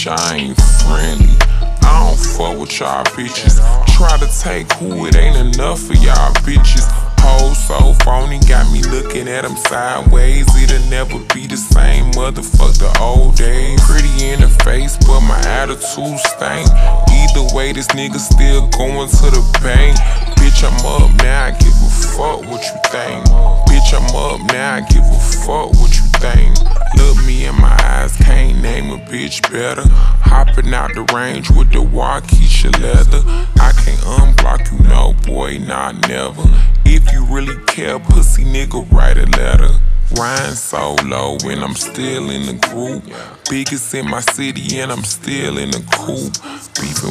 bitch, I ain't friendly. I don't fuck with y'all bitches. Try to take who, it ain't enough for y'all bitches. Hoes so phony, got me looking at them sideways. It'll never be the same, motherfuck the old days. Pretty in the face, but my attitude stank. Either way, this nigga still going to the bank. Bitch, I'm up now, I give a fuck what you think. Bitch, I'm up now, I give a fuck what you think. Look me in my eyes, can't name a bitch better. Hopping out the range with the Waukesha leather. I can't unblock you, no boy, not never. If you really care, pussy nigga, write a letter. Ryan solo and I'm still in the group. Biggest in my city and I'm still in the coop. Beefing